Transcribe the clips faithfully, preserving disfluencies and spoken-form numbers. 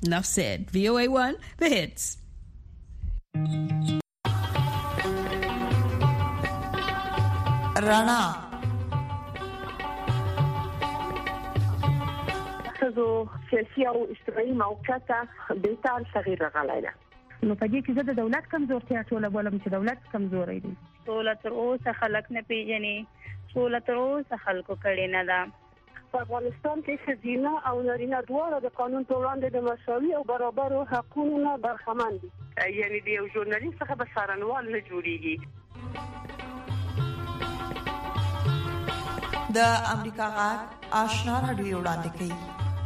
Enough said. V O A one, the hits. رانا خزو سیاسي او اجتماعي موقعیت بیتال تغییر راغلی ده. نو په دې کې زه د دولت کمزورتیا ټوله بولم چې دولت کمزوري دي. دولت اوسه خلک نه پیژني، دولت اوسه خلکو کړي نه ده. په افغانستان کې ښځینه او نارینه دواړه د قانون په وړاندې د مساوي او برابرو حقوقو نه برخمن دي. یعنی د یو ژورنالیست څخه به څارنوال نه جوړیږي. د امریکا غږ آشنا رادیو وړاندې کوي.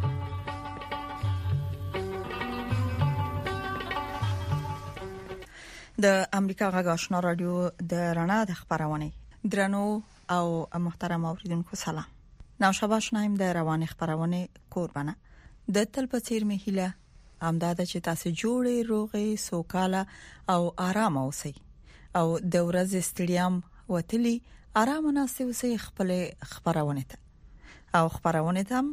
د امریکا غږ آشنا رادیو د رڼا د خبرونه درنو او محترم اوریدونکو سلام. نو شاباش نایم د روان خبرونه قربانه د تل په څیر مهله امداد چې تاسو جوړې روغې سوکاله او آرام اوسئ او د ورځې ستړیام وتلی آرام ناسي اوسئ. خپل خبرونه ته او خبرونه ته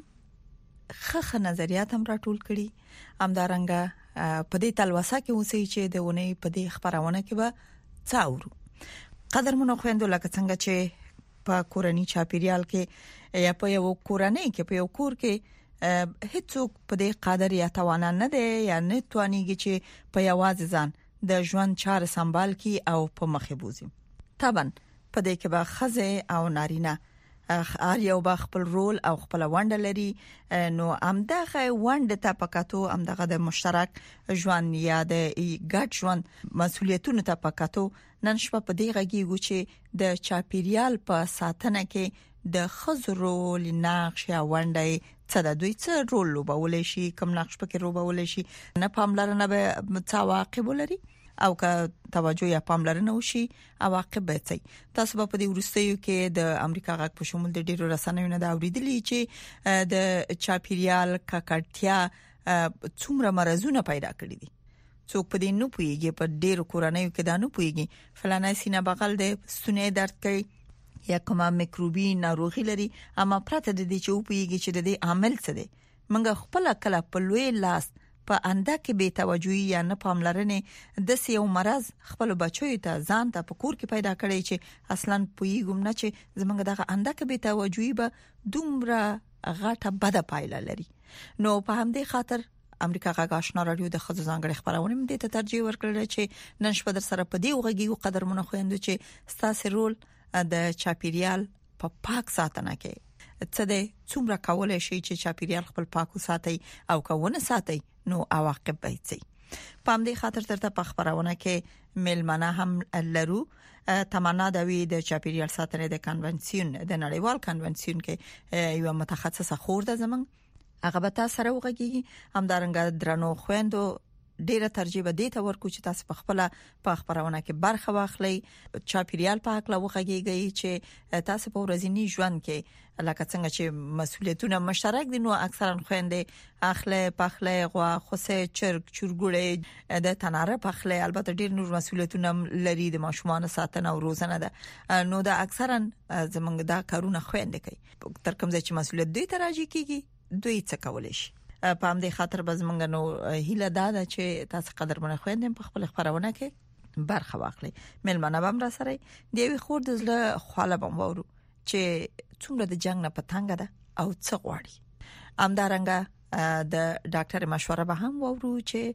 خخ نظریات هم راټول کړي امدارنګه په دې تلوسه کې اوسئ چې د ونې په دې خبرونه کې به څاورو قدر مونږ خويندو لکه څنګه چې په کورنۍ چاپیریال کې یا په یو کورنۍ کې په یو کور کې هیڅوک په دې قادر یا توان نه دی یا نه توانيږي چې په یوازې ځان د ژوند چار سمبال کی او په مخه بوزي. طبعا په دې کې به خزه او نارینه هر یو با خپل رول او خپل ونډه لري. نو امدغه ونډه ته پکاتو امدغه د مشترک ژوند یا د ګډ ژوند مسولیتونو ته پکاتو نن شپه په دې غږیږو چې د چاپیریال په ساتنه کې د خزرو لنقش یا ونډه څه د دوی څه رول لوبول شي، کوم نقش پکې لوبول شي، نه پاملرنه به څه واقع ولري او که توجه یا پاملرنه وشي عواقب به څه. تاسو په دې ورستیو کې د امریکا غږ په شمول د ډیرو رسنیو نه دا اوریدلی چې د چاپیریال ککړتیا څومره مرزونه پیدا کړې دي. څوک په دې نه پويږي، په ډیرو کورنیو کې دا نه پويږي فلانه سینه بغل د ستوني درد کوي یا کومه میکروبي ناروغي لري، اما پرته د دې چې پويږي چې د دې عامل څه دی. منګه خپل کله په لوی لاس په انده کې به توجهي یا نه پاملرنه د سیو مرز خپل بچو ته ځان ته په کور کې پیدا کړي چې اصلا پویګم نه چې زمونږ دغه انده کې به توجهي به دومره غټه بده پایله لري. نو په همدې خاطر امریکا غږ آشنا رادیو د خزو ځانګړي خبرونه مې ته ترجیح ورکړل چې نن شپه در سره په دې وغږیو قدر مونږ خويندو چې ستاسو رول د چاپیریال په پاک ساتنه کې څه دی، څومره کولای شي چې چاپیریال خپل پاک وساتي او کوونه ساتي، نو عواقب به څه. په همدې خاطر ترته په خبرونه کې ملمنه هم لرو. تمنا د وی د چاپیریال ساتنې د کنونسیون د نړیوال کنونسیون کې یو متخصصه خور د زمون هغه به تاسو سره وغږیږي. همدارنګه درنو خويندو ډیره ترجیح دي ته ورکو چې تاسو په خپل په خبرونه کې برخه واخلئ، چاپیریال په حق لا وغږیږي چې تاسو په ورځنی ژوند کې لکه څنګه چې مسولیتونه مشترک دي. نو اکثرا خويندې اخله پخله غوا خوسه چرګ چورګوړې د تناره پخله البته ډیر نور مسولیتونه لري د ماشومان ساتنه او روزنه ده. نو دا اکثرا زمونږ دا کارونه خويندې کوي. تر کوم ځای چې مسولیت دوی ته راځي کیږي دوی څه کولای شي. په همدې خاطر به زمونږ نو هیله ده چې تاسو قدرمنه خويندې په خپل خبرونه کې برخه واخلئ. ملمنه بم را سره دی وی خور د زړه خاله بم وورو چې څومره د جنگ نه پتنګ ده او څه غواړي. امدارنګه د ډاکټر مشوره به هم وورو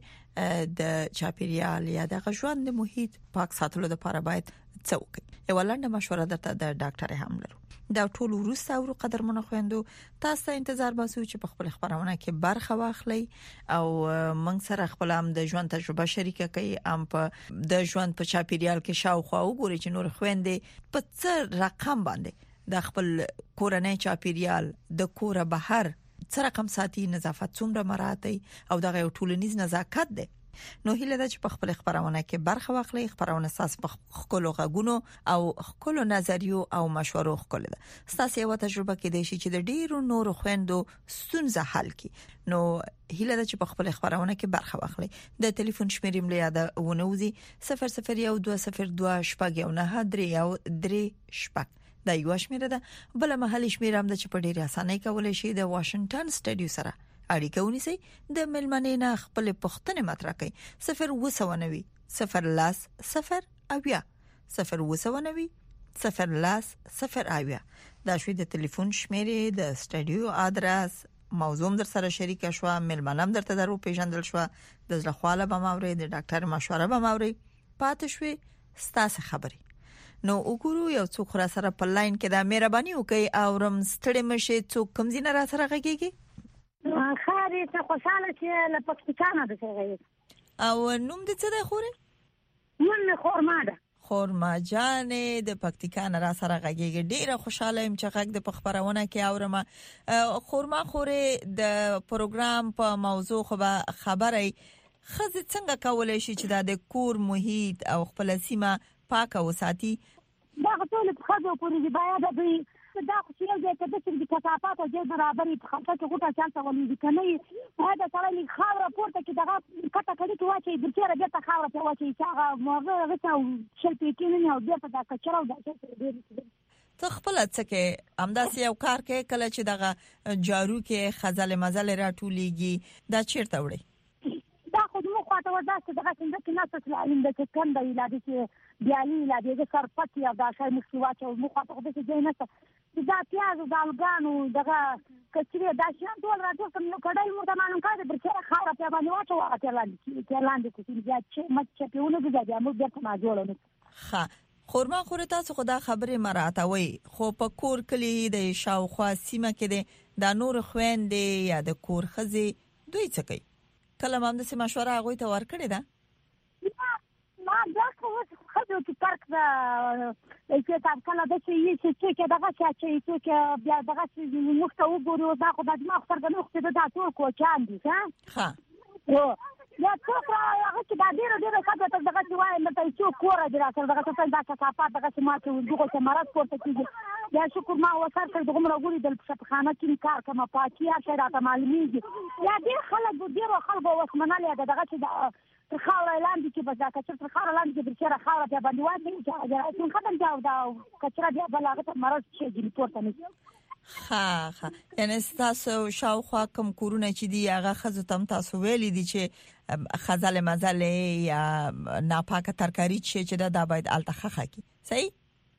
چې د چاپیریال یا د ژوند محیط پاک ساتلو لپاره باید څه وکړي. یو لاندې مشوره درته د ډاکټر هم لرو. دا ټول ورسته او قدر مونږ خويندو تاسو ته انتظار باسو چې په خپل خبرونه کې برخه واخلئ او موږ سره خپل هم د ژوند تجربه شریکه کړئ. ام په د ژوند په چاپیریال کې شاوخوا وګورئ چې نور خويندې په څه رقم باندې د خپل کورنۍ چاپیریال د کور بهر څه رقم ساتي، نظافت څومره مراعتي او دغه ټولنیز نزاکت ده. نو هیله ده چې په خپل خبرونه کې برخه واخلئ. خبرونه ساس په خپل غوګونو او خپل نظریو او مشورو خپل ده. ستاسو یو تجربه کې دی چې د ډیرو نور خويندو ستونزه حل کی. نو هیله ده چې په خپل خبرونه کې برخه واخلئ. د ټلیفون شمیرې ملي یاد ونوزي صفر صفر یو دوه صفر دوه شپږ یو نه درې یو درې شپږ دا یو شمیره ده. بل محلي شمیره هم د چې په ډیره اسانه کولای شي د واشنگټن سټډیو سره اړیکه ونیسئ د ملمنې نه خپل پوښتنې مطرح کړئ صفر اوه نوي صفر لاس صفر اویا صفر اوه نوي صفر لاس صفر اویا دا شوی د ټلیفون شمیرې د سټډیو ادرس موضوع در سره شریک شو ملمنم درته درو پیژندل شو د زړخواله به ماوري د ډاکټر مشوره به ماوري پاتې شوي ستاسو خبري نو وګورو یو څوک را سره په لاین کې دا مهرباني وکي او رم ستړي مشه څوک کوم زینه را سره غږیږي خاري څه خوشاله چې له پاکستانه ده غږیږي او نوم دې څه ده خوري نوم خورما ده خورما جانې د پکتیکا را سره غږیږي ډیره خوشاله يم چې غږ د خبرونه کې اورم خورما خوري د پروګرام په موضوع خو خبري خزه څنګه کولای شي چې د کور محیط او خپل سیمه پاکه وساتي دا ټول په خزه پورې دی باید دوی دا خو چې یو ځای کې د کثافات او د برابرۍ په خاطر کې غوټه چالت ولې کنه دا سړی خاور پورته کې دغه کټه کړي ته واچي د چیرې د خاور ته واچي چې هغه موږ غوښتو شل پکې نه او د په دا کچراو دا څه ته خپل څه کې همداسې یو کار کې کله چې دغه جارو کې خزل مزل راټولېږي دا چیرته وړي دا خو موږ خاطر ورځه دغه څنګه کې ناس څه علم د کنده علاج کې بیالي علاج د سرپټ یا دا شای مخسوات او موږ خاطر د څه نه دا پیاز او دالګانو دغه کچري دا شان ټول راځي کوم نو کډای مو ته مانم کاده پر څه خاطر په باندې واچو هغه لاندې کې لاندې کې چې مچ چې په ونه دي موږ د ما جوړو ښه خورما خور تاسو خدا خبره مراتوي خو په کور کلی د شاوخوا سیمه کې د نور خويندې یا د کور خزي دوی څه کوي کله هم د مشوره هغه ته ورکړی دا ما دا خو خزو چې پارک دا چې تاسو کله د شي چې چې دغه چې چې بیا دغه چې مخته وګورو دا خو د ما خبره نه خو دا ټول کوچان دي ها ها او یا څوک هغه چې دا ډیره ډیره خبره ته دغه چې وایي نو ته څوک کور دی راځي دغه څه دا څه پات دغه چې ما چې دغه چې مراد پورته کیږي یا شکر ما وسر کړ دغه مرغوري د شپخانه کې کار کوم پاکي یا شي راته معلومیږي یا ډیر خلک ډیر خلک وسمناله دغه چې خاور لاندې کې بس دا کچر خاور لاندې کې بچره خاور ته باندې واځي چې ختم جاو دا کچره بیا بلاغه ته مرز شي د پورته نه ها ها یعنی تاسو شاوخوا کوم کورونه چې دی هغه خزو تم تاسو ویلې دي چې خزل مزل یا ناپاکه ترکاری چې دا د باید التخخه کی صحیح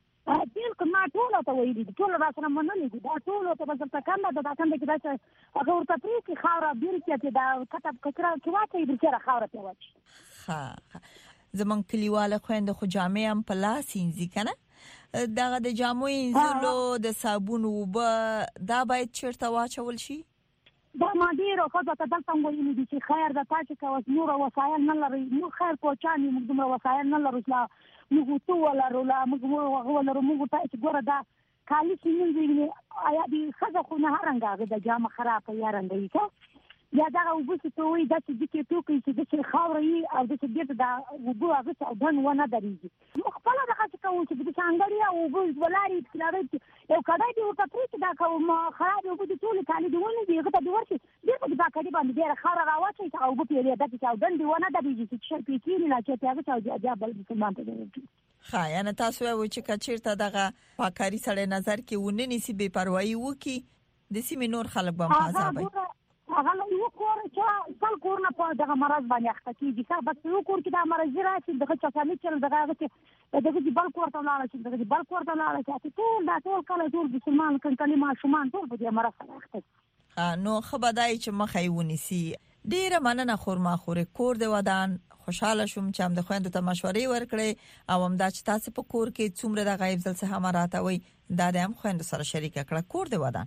دل کما ټول ته ویلې دي ټول راسره منلې دي دا ټول ته بس ته کنده دا کنده کې دا چې هغه ورته پریکي خاور بیل کې دا کتاب کچره کې واچي بچره خاور ته واچي ها زمون کلیواله خويند خو جامع هم په لاس انځي کنه دغه د جامو انځلو د صابون وب دا باید چیرته واچول شي دا ما ډیر خو دا دلته ویلې دي چې خیر د تاسو کوس نور وسایل نه لري نو خیر کوچاني موږ دومره وسایل نه لرو لا موږ تو ولا رولا موږ ولا موږ ته چې ګوره دا کالي چې موږ آیا دې خزه خو نه هرنګه د جامه خراب یا رنګي کا یا دا وګورئ ته وي دا چې د کې توکي چې د خاورې او د دې دا وګورئ هغه څه دن ونه درېږي خپل دغه څه کوم چې د څنګه او وګورئ ولاري کلاري یو کډای دی ورته پریک دا کوم خراب یو د ټول کالي دی ونه دی هغه د ورشي دغه د کډای باندې ډیر خاور راوچي او وګورئ دا چې او دن دی ونه درېږي چې شر پېکې نه چې هغه څه بیا بل مسلمان ته دی ها یعنی تاسو و چې کچیرته دغه پاکاري سره نظر کې ونه نسی بے پروايي وکي د سیمې نور خلک به مخاطبای هغه یو کور چې ټول کور نه په دغه مرز باندې اخته کیږي که بس یو کور کې دا مرز راشي دغه چاساني چې دغه چې دغه د بل کور ته لاړ شي دغه د بل کور ته لاړ شي ټول دا ټول کله ټول مسلمان کله ما شومان ټول په دې مرز اخته نو خبردای چې مخې ونیسي ډیره مننه خورما خوري کور دی ودان خوشاله شوم چې هم د خويندو ته مشورې ورکړې او هم دا چې تاسو په کور کې څومره د غیب ځل څخه مراته وي دا د هم خويندو سره شریک کړه کور دی ودان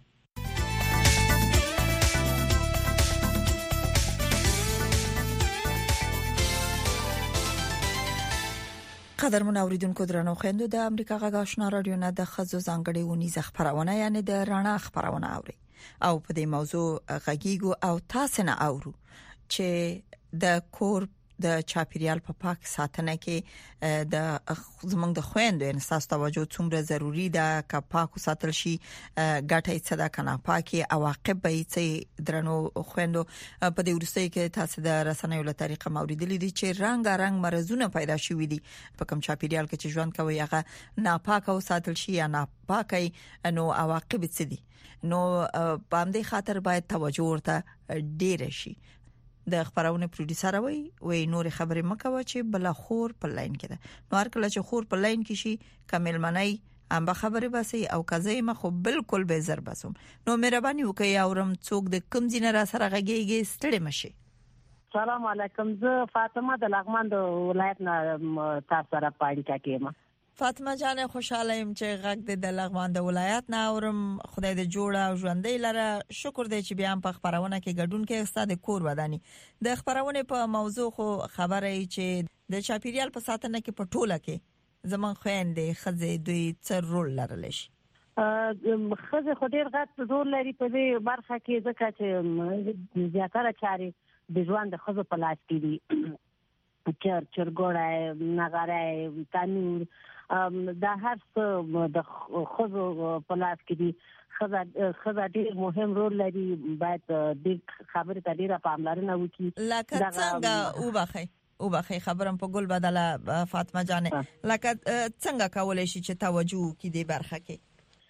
قدرمن اوریدونکو درنو خويندو د امریکا غږ آشنا رادیو نه د خزو ځانګړي ونیز خبرونه یعنی د رڼا خبرونه اوري او په دې موضوع غږیږو او تاسو نه اورو چې د کور د چاپیریال په پاک ساتنه کې د زمونږ د خويندو انساس توجه څومره ضروری ده ک پاک ساتل شي ګټه څه ده کنه پاکي عواقب به څه درنو خويندو په دې ورسته کې تاسو د رسنیو له طریقه موریدلې دي چې رنگ رنگ مرزونه پیدا شوي دي په کوم چاپیریال کې چې ژوند کوي هغه ناپاک او ساتل شي یا ناپاکي نو عواقب څه دي نو په همدې خاطر باید توجه ورته ډیر شي د خبرونه پروډوسر وي وې نور خبرې مکوه چې بل خور په لاین کې ده نو هر کله چې خور په لاین کې شي کامل منای ام به خبره بسي او کزې ما خو بالکل به زر بسوم نو مهرباني وکړئ اورم څوک د کم زینه را سره غږیږي ستړي مشي. السلام علیکم زه فاطمه د لغمان د ولایت نه تاسو سره پاړی کېم. فاطمه جان خوشاله يم چې غږ د لغمان د ولایت نه اورم خدای دې جوړه او ژوندۍ لره شکر دې چې بیا په خبرونه کې ګډون کې استاد کور ودانی د خبرونه په موضوع خو خبره ای چې د چاپیریال په ساتنه کې په ټوله کې زمون خويندې خزې دوی څه رول لرل شي خزې خو ډیر غټ رول لري په دې برخه کې ځکه چې زیاتره چاري د ژوند د خزو په لاس کې دي چر چرګوړای نغاره تنور دا هر څه د خزو په لاس کې دي خزا خزا ډیر مهم رول لري باید د خبرې ته ډیره پاملرنه وکړي لکه څنګه وبخي وبخي خبرم په ګل بدله فاطمه جان لکه څنګه کولای شي چې توجه وکړي د برخه کې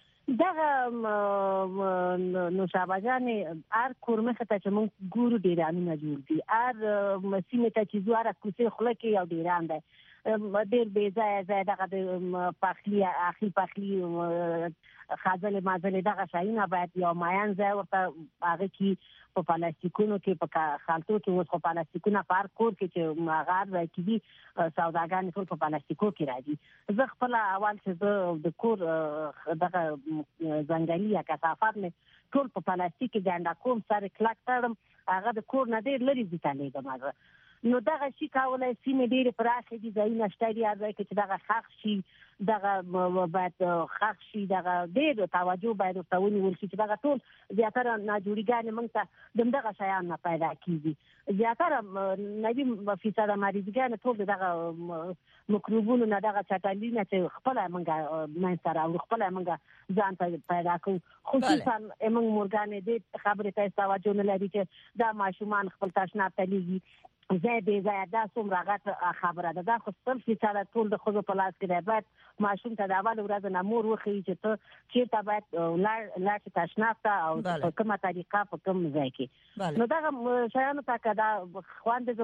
دغه نو شابهجانې ار کورمه ته چې مونږ ګورو ډیرانه جوړ دي ار مسینه ته چې زواره کوڅه خله کې یو ډیران ده ډیر به ځای ځای دغه د پخلی اخی پخلی خازل مازل دغه شاینه باید یو مایان ځای ورته هغه کې په پلاستیکونو کې په خالتو کې اوس په پلاستیکونو پار کور کې چې ماغار راکې دي سوداګان ټول په پلاستیکو کې راځي زه خپل اول چې د کور دغه ځنګلي یا کثافات نه ټول په پلاستیک کې ګاندا کوم سره کلک تړم هغه د کور نه ډیر لري ځکه نه نو دغه شي کولای سیمه ډیره پراخه دي ځای نشته دی چې دغه خاص شي دغه باید خاص شي دغه ډیر توجه باید ورته ونیول شي چې دغه ټول زیاتره ناجوړیګان موږ ته دغه شیان نه پیدا کیږي زیاتره نوي فیصد مریضګان ټول دغه مکروبونو نه دغه چټلینه چې خپل موږ من سره او خپل موږ ځان ته پیدا کوو خصوصا موږ مورګان دې خبره ته توجه نه لري چې دا ماشومان خپل تشناب ته لیږي زه دې زه دا څومره غټ خبره ده دا خو ستل چې ټول د خود په لاس کې دی باید ماشوم ته د اول ورځ نه مور وخی چې ته چیرته باید لاړ لاړ تشناب ته او په کومه طریقه په کوم ځای کې نو دا شایانو ته کدا خواند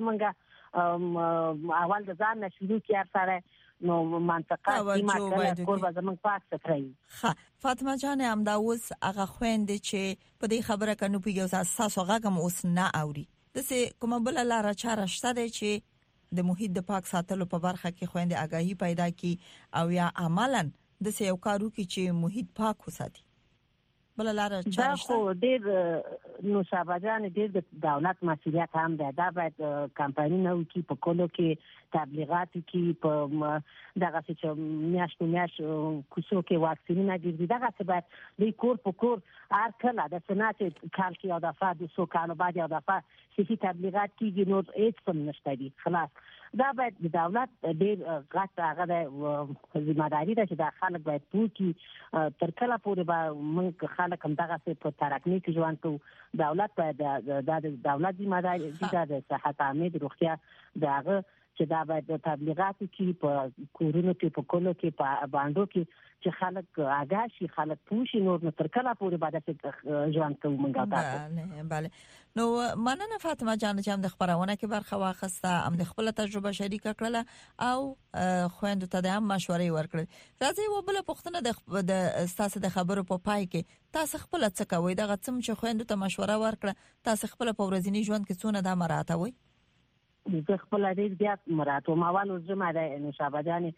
زمونږه اول د ځان نشو کې سره نو منطقه سیمه کله کور به زمونږ پاک ستري ها فاطمه جان هم دا اوس هغه خويند چې په دې خبره کنو پیږي اساس هغه کوم اوس نه اوري دسه کومه بل لاره چاره شته دی چې د محیط د پاک ساتلو په برخه کې خويندې آگاهي پیدا کی او یا عملاً دسه یو کارو کې چې محیط پاک وساتي بل لاره چاره شته خو ډیر نو شابهجان ډیر د دولت مسؤلیت هم ده دا باید کمپاینونه وکي په کولو کې تبلیغات کې په دغه چې میاشت میاشت کوڅو کې واکسینونه دي دغه څه باید د کور په کور هر کله د سنات کال کې او د فاد سو کال بعد او د فاد چې تبلیغات کیږي نو هیڅ څه نشته دي خلاص دا باید د دولت ډیر غټ هغه د ځماداري ده چې د خلک باید پوکي تر کله پورې به موږ خلک هم دغه څه په ترقنی کې ژوند کوو دولت باید د دولت ځماداري د صحت عامه د روغتیا دغه چې دا باید تبلیغات کې په کورونو کې په کولو کې په باندې کې چې خلک آگاه شي خلک پوښي نور نو تر کله پورې باید ژوند کوو موږ بله بله نو مننه فاطمه جان چې هم د خبرونه کې برخه واخسته هم د خپل تجربه شریک کړله او خويندو ته هم مشورې ورکړل راځي و بل پښتنه د تاسو د خبرو په پای کې تاسو خپل څه کوي دغه څم چې خويندو ته مشوره ورکړه تاسو خپل په ورځنی ژوند کې څونه د مراتب وي زه خپل ډیر زیات مراتب ماوالو زما د نشابهجانې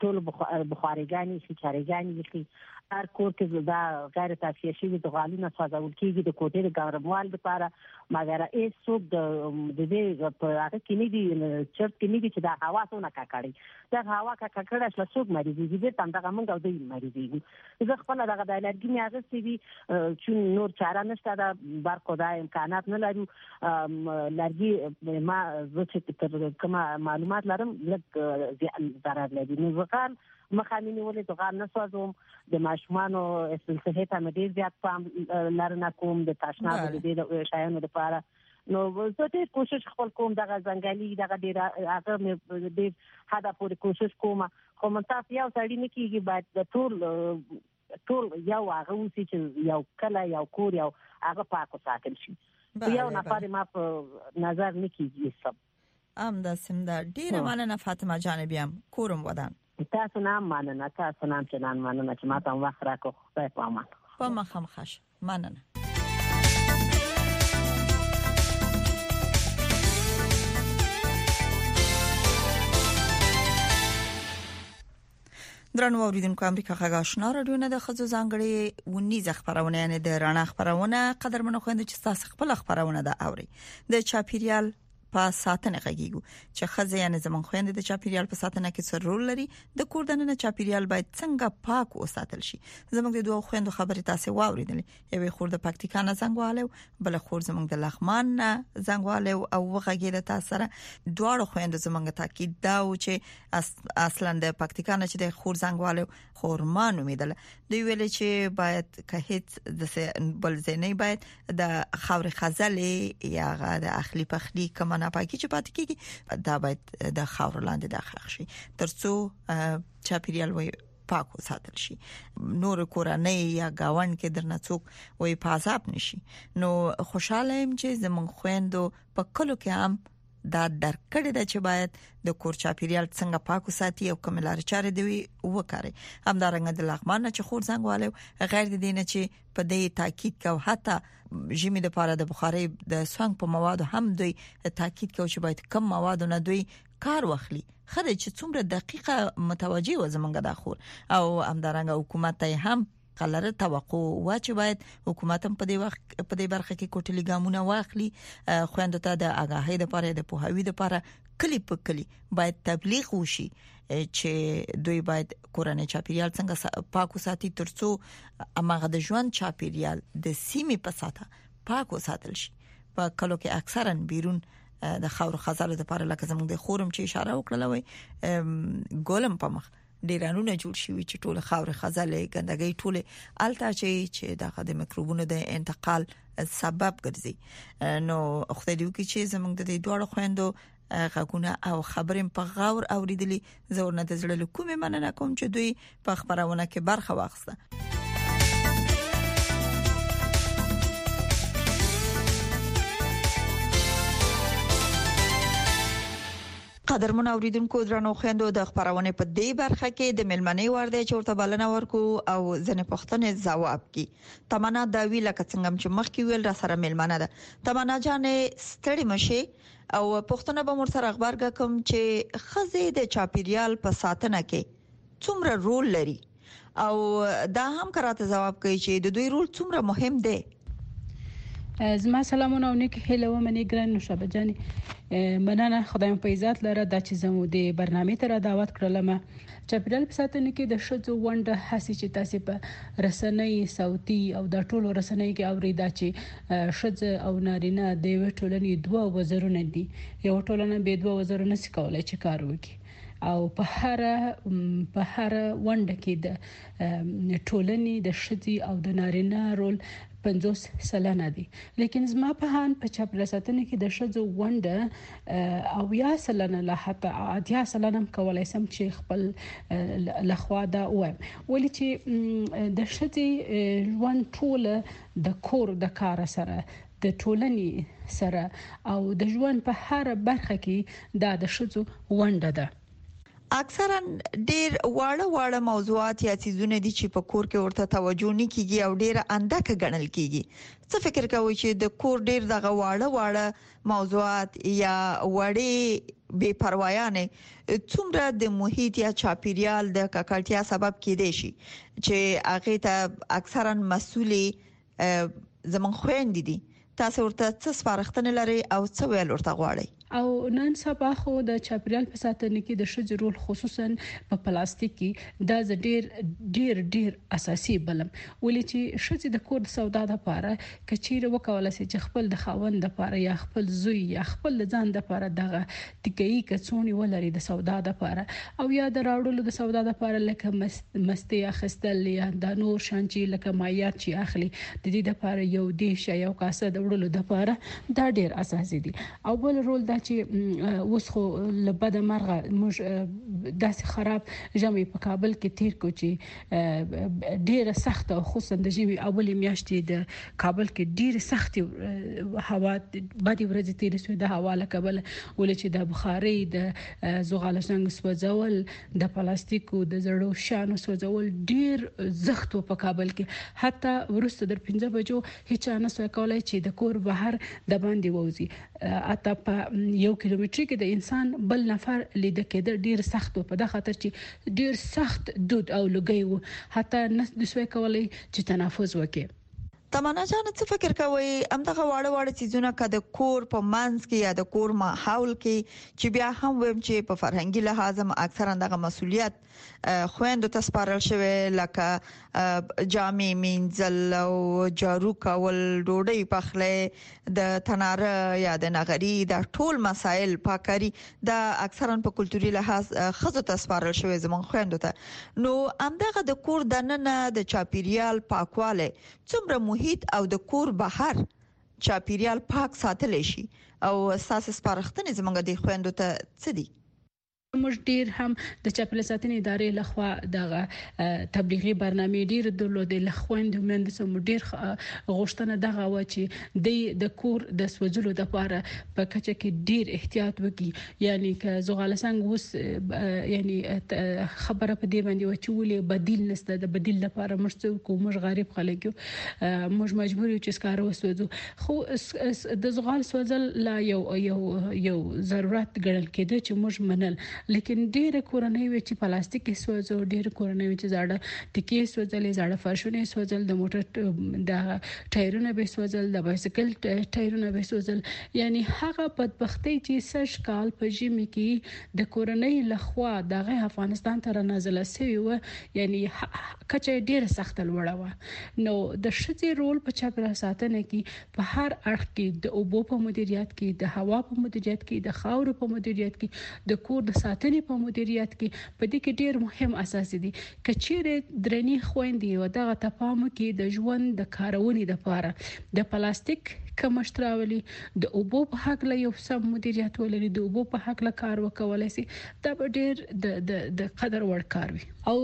ټول بخاريګانی شي چاريګانی شي هر کور کې دا غیر تاسیه شوی د غالونو سازول کېږي د کوټې د ګرموال لپاره مګر هیڅ څوک د دې په هغه کې نه دي چې کې نه دي چې دا هوا څونه کاکړي دا هوا کاکړه چې څوک مریضي دي تم دا موږ او د مریضي زه خپل دغه د الرجی نه هغه سي دي چې نور چاره نشته دا برخو دا امکانات نه لري لرګي ما زه چې کومه معلومات لرم لږ ضرر لري نو ځکه مخامینه ولې دغه نسوازم د ماشومان او استلصحه ته مدیر زیات پام لرنه کوم د تاشنا د دې شایانو لپاره نو زه ډېر کوشش خپل کوم دغه ځنګلي دغه ډېر هغه مې ډېر هدا پورې کوشش کوم خو متاف یو سړی نه کیږي باید د ټول ټول یو هغه وسی چې یو کله یو کور یو هغه پاک وساتل شي یو نفر ما په نظر نه کیږي سب ام د سم دا ډیره مننه فاطمه جانبیام کورم ودان تاسو نام مننه تاسو نام چې نن مننه چې ماته وخت راکو خدای په امان په مخم خش مننه درنو اوریدونکو امریکا غږ آشنا رادیو نه د خزو ځانګړي ونیز خبرونه یعنی د رڼا خبرونه قدرمنو خويند چې تاسو خپل خبرونه د اوري د چاپیریال په ساتنه غږیږي چې خزه یعنی زمون خويند د چاپیریال په ساتنه کې څه رول لري د کوردننه چاپیریال باید څنګه پاک وساتل شي زموږ د دوه خويند خبرې تاسو واوریدلې یوه خور د پکتیکا زنګواله بل خور زموږ د لغمان زنګواله او وغږیله تاسو سره دواړو خويند زموږ تاکید دا و چې اصلا د پکتیکا نه چې د خور زنګواله خورمان امیدل دوی ویل چې باید که هیڅ د بل ځای باید د خاور خزلې یا د اخلي پخلي کمن نه پاکي چې پاتې کیږي دا باید د خاور لاندې د ښخ شي ترڅو چاپیریال وي پاک وساتل شي نور کورنۍ یا گاون کې درنه څوک وي پازاب نشي نو خوشاله يم چې زمون خويندو په کلو کې هم دا درکړه د چې باید د کور چاپیریال څنګه پاک وساتي او کوم لارې چارې دی وکړي همدارنګه د لغمان چې خور زنګواله غیر د دینه چې په دې تاکید کو حتی جمی د پاره د بخاري د سوانګ په موادو هم دوی تاکید کو چې باید کم موادو نه دوی کار واخلي خدای چې څومره دقیقه متوجي و زمونږ د خور او همدارنګه حکومت ته هم قلره توقع و چې باید حکومت هم په دې وخت په دې برخه کې کوټلي ګامونه واخلي خويندو ته د آگاهۍ لپاره د پوهاوی لپاره کلی په کلی باید تبلیغ وشي چې دوی باید کورنۍ چاپیریال څنګه پاک وساتي ترڅو امغه د ژوند چاپیریال د سیمې په ساته پاک وساتل شي په کلو کې اکثرا بیرون د خاور خزر لپاره لکه زموږ د خورم چې اشاره وکړه وي ګولم په مخ ډیرانونه جوړ شي چې ټول خاور خزلې ګندګي ټول الته چې چې دغه د میکروبونو د انتقال سبب ګرځي نو خدای دې وکړي چې زموږ د دې دوه خويندو غاګونه او خبرې په غور اوریدلې زور نه د زړه کومه مننه کوم چې دوی په خبرونه کې برخه واخیسته قدرمن اوریدونکو درنو خويندو د خبرونه په دې برخه کې د ملمنې ورده چورته بلنه ورکو او ځنې پښتنې جواب کی تمنا دا وی لکه څنګه چې مخکې ویل را سره ملمنه ده تمنا جانې ستړي مشي او پښتنه به مر سره خبر کوم چې خزه د چاپیریال په ساتنه کې څومره رول لري او دا هم کراته جواب کوي چې د دوی رول څومره مهم دی زما سلامونه او نیک هیله و منی ګران نوشابه جاني مننه خدایم په عزت لره د چې زمو د برنامه ته را دعوت کړلم چاپیریال په ساتنه کې د شذو ونده حسي چې تاسو په رسنۍ صوتي او د ټولو رسنۍ کې اوريدا چې شذ او نارینه د وټولنې دوه وزرونه دي یو ټولنه به دوه وزرونه سکولای چې کار وکړي او په هر په هر ونده کې د ټولنې د شذي او د نارینه رول پنځوس سلنه دي لیکن زما په هان په چاپیریال ساتنه کې د شذو ونده او یا سلنه لا حتی اتیا سلنه کولای سم چې خپل لخوا دا وایم ولې چې د شذي ژوند ټول د کور د کار سره د ټولنې سره او د ژوند په هر برخه کې دا د شذو ونده ده اکثرا ډیر واړه واړه موضوعات یا چیزونه دي چې په کور کې ورته توجه نه کیږي او ډیر اندکه ګڼل کیږي څه فکر کوئ چې د کور ډیر دغه واړه واړه موضوعات یا وړي بے پروایانه څومره د محیط یا چاپیریال د ککړتیا سبب کېدای شي چې هغه ته اکثرا مسؤلي زمون خويندې دي. تاسو ورته څه سپارښتنه لري او څه ویل ورته غواړئ؟ او نن سبا خو د چاپیریال په ساتنه کې د شذ رول خصوصا په پلاستیک کې دا ډیر ډیر ډیر اساسي بلم ولې چې شذ د کور د سودا لپاره کچېره وکول شي چې خپل د خاوند لپاره یا خپل زوی یا خپل ځان لپاره دغه تکي کڅونی ولري د سودا لپاره او یا د راوړلو د سودا لپاره لکه مستي اخستل یا د نور شانچي لکه مایات چې اخلي د دې لپاره یو دیش یا یو کاسه د وړلو لپاره دا ډیر اساسي دي. او بل رول دا چې اوس خو لبد مرغه موږ داسې خراب جامې په کابل کې تیر کو چې ډیره سخت او خصوصا د جیوي اولې میاشتې د کابل کې ډیره سخت هوا باندې ورځې تیر شوې د هوا له کبله ولې چې د بخاري د زغاله څنګه سوځول د پلاستیکو د زړو شانو سوځول ډیر زخت په کابل کې حتی ورسته در پنځه بجو هیڅ نه سوي کولای چې د کور بهر د باندې ووزي اته په یو کیلومتر کې د انسان بل نفر لید کېد ډیر سخت په د خاطر چې ډیر سخت دود او لګي وو حتی نه د سوي کولای چې تنفس وکړي. تمنا جان څه فکر کوي امدغه واړه واړه چیزونه کده کور په منځ کې یا د کور ماحول کې چې بیا هم ویم چې په فرهنګي لحاظ هم اکثرا دغه مسولیت خويندو ته سپارل شوی لکه جامې مینځل او جارو کول ډوډۍ پخلی د تناره یا د نغري د ټول مسایل پاکري د اکثرا په کلتوري لحاظ خزو ته سپارل شوی زمون خويندو ته نو امدغه د کور دننه د چاپیریال پاکواله څومره محیط او د کور بهر چاپیریال پاک ساتل شي او اساس سپارښتنې زمونږ د خويندو ته څه دي؟ موږ ډیر هم د چاپیریال ساتنې ادارې لخوا دغه تبلیغي برنامه ډیر درلودې لخوند مند سم ډیر غوښتنه دغه و چې د کور د سوځلو لپاره په کچه کې ډیر احتیاط وکړي یعنی که زغاله څنګه وس یعنی خبره په دې باندې و چې ولې بدیل نشته د بدیل لپاره موږ کوم غریب خلک موږ مجبور یو چې سکار وسوځو خو د زغال سوځل لا یو یو یو ضرورت ګڼل کېده چې موږ منل لیکن ډېر کورنۍ وی چې پلاستیک سوځو ډېر کورنۍ وی چې زړه ټکی سوځلې زړه فرشونه سوځل د موټر د ټایرونه به سوځل د بایسکل ټایرونه به سوځل یعنی هغه بدبختی چې سش کال په جمی کې د کورنۍ لخوا دغه افغانستان ته نازله شوی و یعنی کچه ډېر سخت لوړه و نو د شذې رول په چاپیریال ساتنه کې په هر اړخ کې د اوبو په مدیریت کې د هوا په مدیریت کې د خاورو په مدیریت کې د کور د ساتنې په مدیریت کې په دې کې ډېر مهم اساسي دي کچېره درنی خويندې و دغه تفاهم کې د ژوند د کارونې لپاره د پلاستیک کمښت راولي د اوبو په حق له یو سم مدیریت ولري د اوبو په حق له کار وکولای شي دا به ډېر د د د قدر وړ کار وي او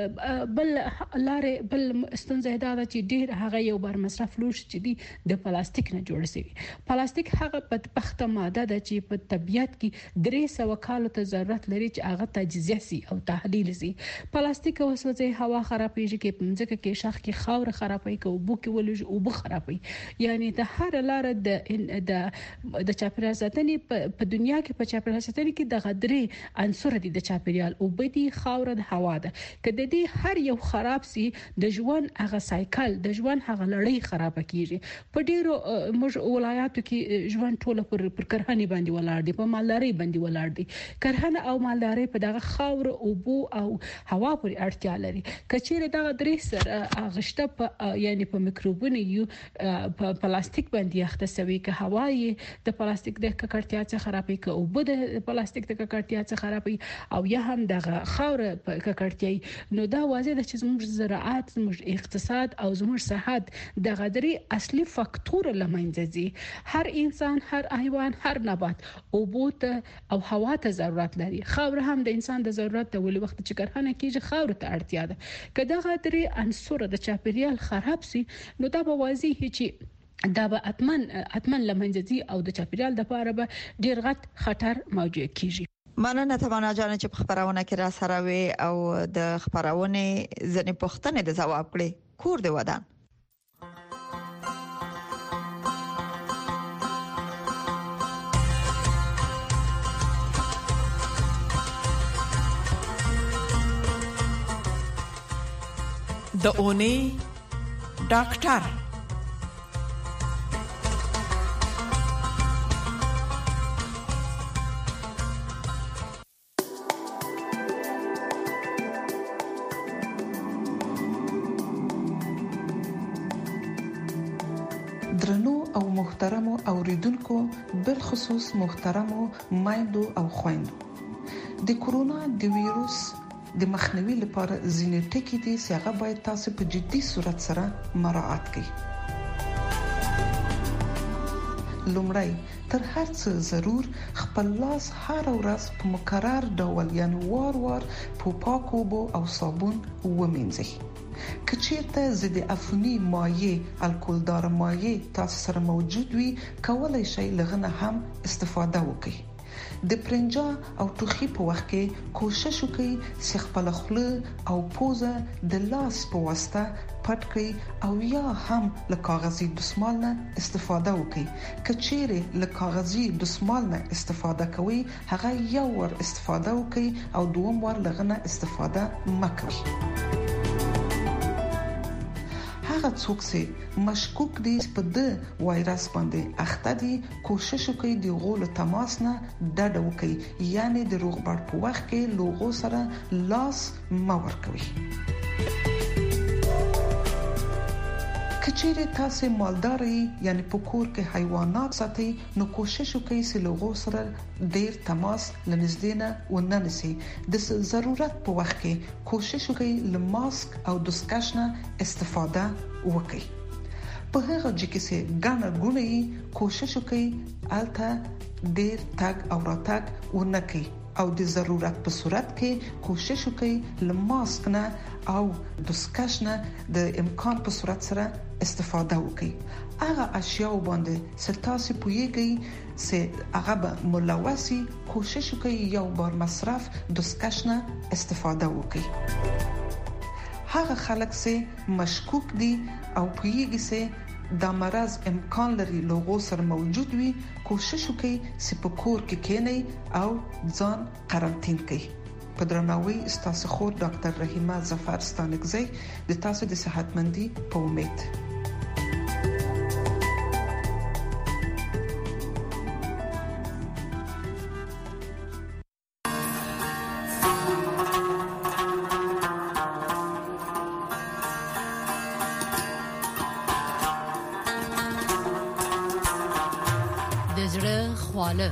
بل لارې بل ستونزه دا ده چې ډېر هغه یو بار مصرف لوش چې دی د پلاستیک نه جوړ شوی پلاستیک هغه بدبخته ماده ده چې په طبيعت کې درې سوه کالو ته ضرورت لري چې هغه تجزیه سي او تحلیل سي پلاستیک وسوځي هوا خرابېږي کې پمځکه کې شاخ کې خاور خرابوي کې اوبو کې ولږ اوبو خرابوي یعنی د هر لار د د د چاپیریال ساتنې په دنیا کې په چاپیریال ساتنې کې د غدري عنصر دي د چاپیریال او بدی خاور د هوا ده کله دې هر یو خراب سي د ژوند هغه سایکل د ژوند هغه لړۍ خراب کیږي په ډیرو موږ ولایاتو کې ژوند ټول پر پر کرهنی باندې ولاړ دي په مالداري باندې ولاړ دي کرهنه او مالداري په دغه خاور او بو او هوا پورې اړتیا لري کچېره دغه درې سره غشته په یعنی په میکروبونو یو په پلاستیک باندې یخته سوي که هوایی د پلاستیک د ککړتیا څخه خرابې که او بده پلاستیک د ککړتیا څخه خرابې او یا هم دغه خاور په ککړتیا نو دا واضح ده چې زموږ زراعت زموږ اقتصاد او زموږ صحت د غدري اصلي فاکتور لمنځه ځي هر انسان هر حیوان هر نبات او بوت او هوا ته ضرورت لري خاور هم د انسان د ضرورت د ولې وخت چې کرهنه کېږي خاور ته اړتیا ده که د غدري عنصر د چاپیریال خراب سي نو دا به واضح چې دا به اتمن اتمن لمنځي او د چاپیریال د لپاره به ډیر غټ خطر موجود کیږي مننه تمنا جان چې په خبرونه کې را سره وي او د خبرونه ځنې پوښتنې د جواب کړي کور دی ودان د اونۍ ډاکټر. درنو او محترمو اوریدونکو، بالخصوص محترمو مایندو او خويندو، د کورونا د ویروس د مخنیوي لپاره ځینې ټکي دي چې هغه باید تاسو په جدي صورت سره مراعات کړئ. لومړی تر هر څه ضرور خپل لاس هر ورځ په مکرر ډول یعنی وار وار په پاکو اوبو او صابون ومینځئ. کچیرته ضد عفونی مایع الکولدار مایع تاسو سره موجود وي، کولای شئ لغنه هم استفاده وکړئ. د پرنجا او ټوخي په وخت کې کوشش وکړئ چې خپل خوله او پوزه د لاس په واسطه پټ کړئ او یا هم له کاغذي دستمال نه استفاده وکړئ. کچېره له کاغذي دستمال نه استفاده کوئ، هغه یو ور استفاده وکړئ او دوم ور لغنه استفاده مکوئ. هغه څوک چې مشکوک دي په د وایرس باندې اخته دي، کوشش وکړي د غول تماس نه ډډه وکړي، یعنی د روغبړ په وخت کې لوغو سره لاس مور کوي. کچېره تاسو مالداري یعنی په کور کې حیوانات ساتي، نو کوشش وکړئ چې لوغو سره ډیر تماس لنږدې نه وننسي. د ضرورت په وخت کې کوشش وکړئ له ماسک او دستکش نه استفاده وکړئ. په هغه ځکه چې ګڼه ګونې کوشش وکړئ الته ډیر تګ او راتګ ونکړئ او د ضرورت په صورت کې کوشش وکړئ له ماسک نه او دستکش نه د امکان په صورت سره استفاده وکړئ. هغه اشیاء باندې ستاسو پویږي چې هغه به ملوثي، کوشش وکړئ یو بار مصرف دستکش نه استفاده وکړئ. هغه خلک چې مشکوک دي او پویږي چې دا مرض امکان لري لوغو سره موجود وي، کوشش وکړئ چې په کور کې کېنئ او ځان قرنطین کړئ. په درناوي ستاسو خور ډاکټر رحیمه ظفر ستانکزی د تاسو د صحتمندي په امید. خواله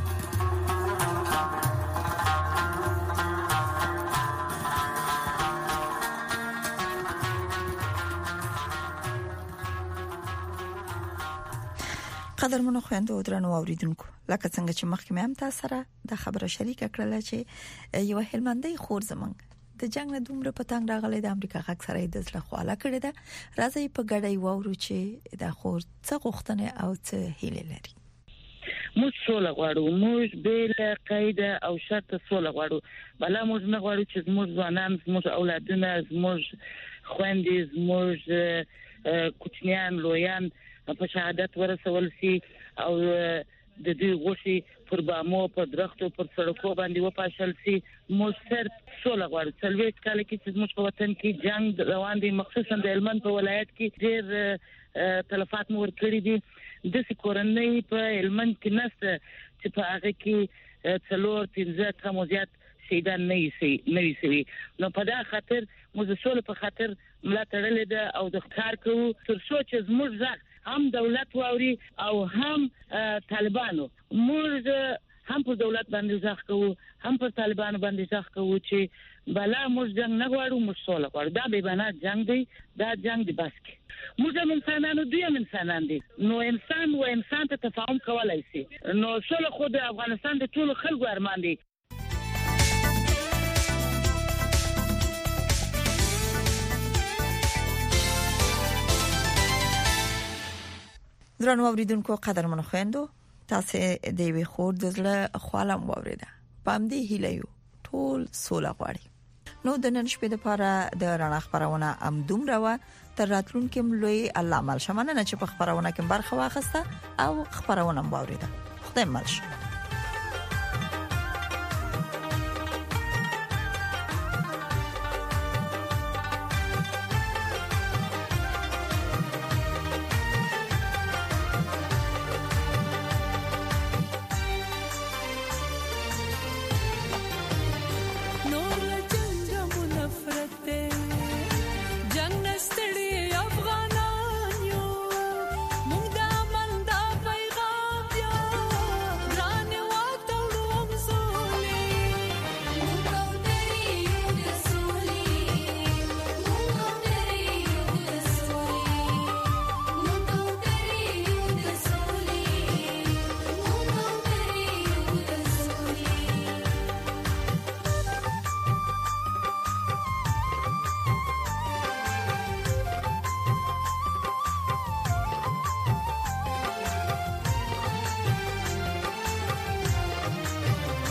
قدرمنو خويندو درنو اوریدونکو، لکه څنګه چې مخکې مې هم تاسو سره د خبره شریکه کړله چې یو هلمندي خور زمنګ د جنگ نه دومره پتنګ راغلي د امریکا غږ سره د زړه خواله کړې ده. راځي په ګډای وورو چې د خور څه غوښتنه او څه هیله لري. موږ سوله غواړو، موږ بل قاعده او شرط سوله غواړو. بلا موږ نه غواړو چې موږ ځوانان، موږ اولادونه، موږ خويندې، موږ کوچنیان لویان په شهادت ورسول شي او د دې غوښي پر بامو، پر درختو، پر سړکو باندې وپاشل شي. موږ صرف سوله غواړو. څلويخ کال کې چې موږ په وطن کې جنگ روان دي، مخصوصا د هلمند په ولایت کې ډېر تلفات مو ورکړي دي. د سکورنۍ په هلمند کې نسته چې په هغه کې څلور پنځه کم زیات شهیدان نه وي نه وي نو په دا خاطر موږ سوله په خاطر ملا تړلې ده او د ښکار کوو تر څو چې زموږ ځخ هم دولت واوري او هم طالبانو. موږ هم په دولت باندې ځخ کوو، هم په طالبانو باندې ځخ کوو چې بلا موږ جنگ نه غواړو، موږ سوله غواړو. دا به بنا جنگ دی، دا جنگ دی بس کې. موږ هم انسانانو دوی هم انسانان دي، نو انسان و انسان ته تفاهم کولای شي. نو سوله خو د افغانستان د ټولو خلکو ارمان دی. درنو اوریدونکو، قدرمنو خويندو، تاسو د وی خور د زړه خالم ووریده. پام دې هیلایو ټول سوله غواړي. نو د نن شپې لپاره د رڼا خبرونه ام دومره و. تر راتلونکي ملوي الله مل شمنه چې په خبرونه کې برخه واخسته او خبرونه مو ووریده. خدای مل شه.